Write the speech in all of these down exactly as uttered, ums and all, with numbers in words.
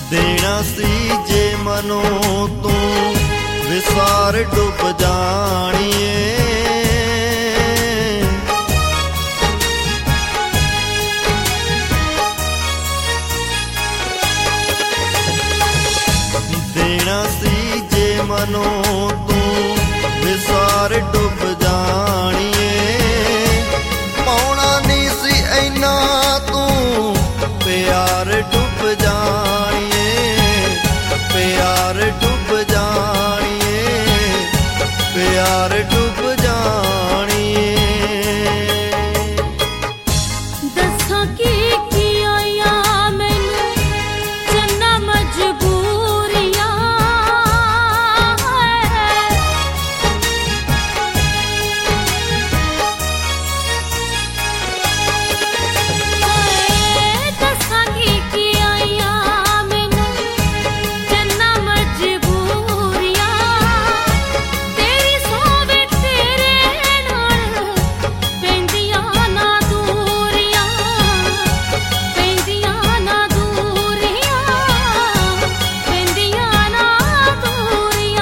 देना सी जे मनो तू विसार डुब जानिए। देना सी जे मनो तू विसार डुब जानिए। पाउना नहीं सी ऐना तू प्यार डुब जानिए। प्यार डुब जानिए। प्यार डुब जानिए। दसा की किया या मैनू चन्ना मजबूरियां दसा की किया या मैनू चन्ना मजबूरियां। तेरी सोवे तेरे नाल पैंदियां ना दूरियां। पैंदियां ना दूरियां। पैंदियां ना दूरियां।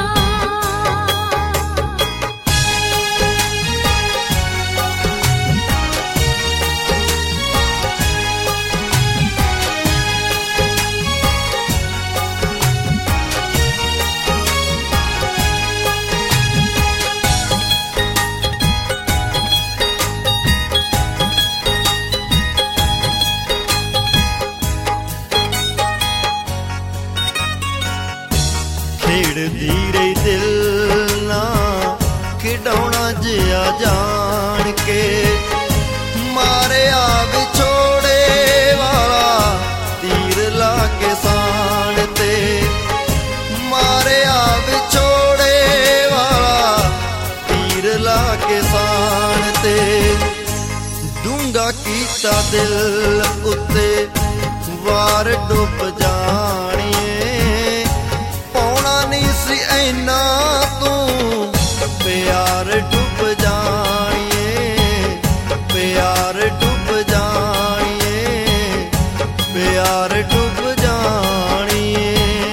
खेड़दी रही दिल ना खिडौना जिया जान के। मारे आ विछोड़े वाला तीर ला के सान ते। मारे आ विछोड़े वाला तीर ला के सान ते। डूंगा कीता दिल उत्ते वार डुब जानिए। पाउना नहीं सी ऐना तू प्यार डुब जानिए। प्यार डुब जानिए। प्यार डुब जानिए।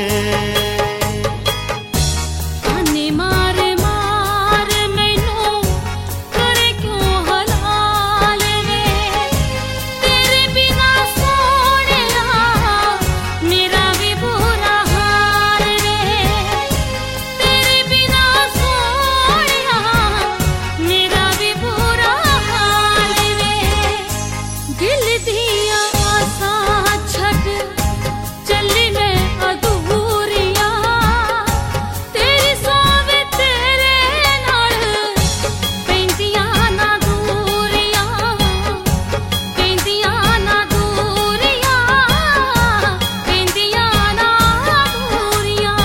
ताने मार मार मैनू करे क्यों हलाल वे। तेरे बिना सोहणिया मेरा भी बुरा हाल वे। तेरे बिना सोहणिया मेरा भी बुरा हाल वे। दिल दिया आसां छड्ड चली मैं अधूरियां। तेरी सोवे तेरे नाल पैंदियां ना दूरियां। पैंदियां ना दूरियां। पैंदियां ना दूरियां।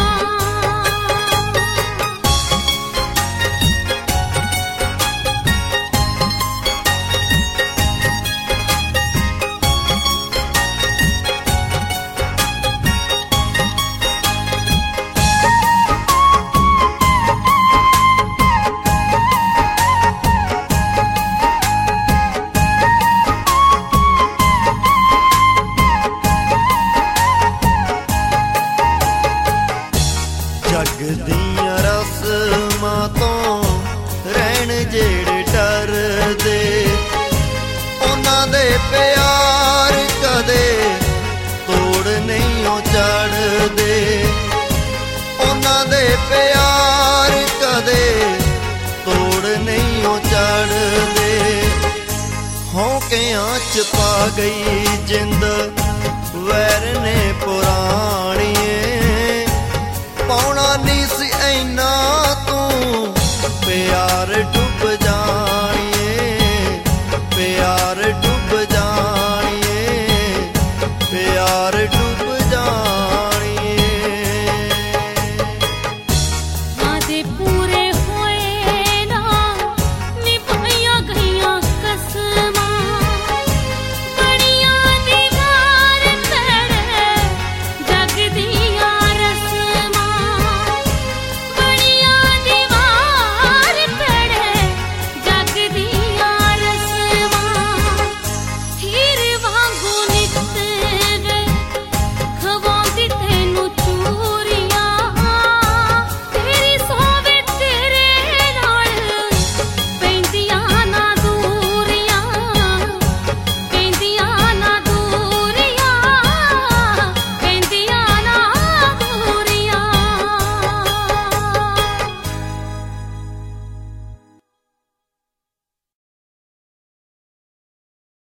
जग दियां रस्मां तो रहन जेड़े डरदे। उन्हां दे प्यार कदे तोड़ नहीं ओ चढ़दे। उन्हां दे प्यार कदे तोड़ नहीं ओ चढ़दे। होंकियां च पा गई जिंद वैर ने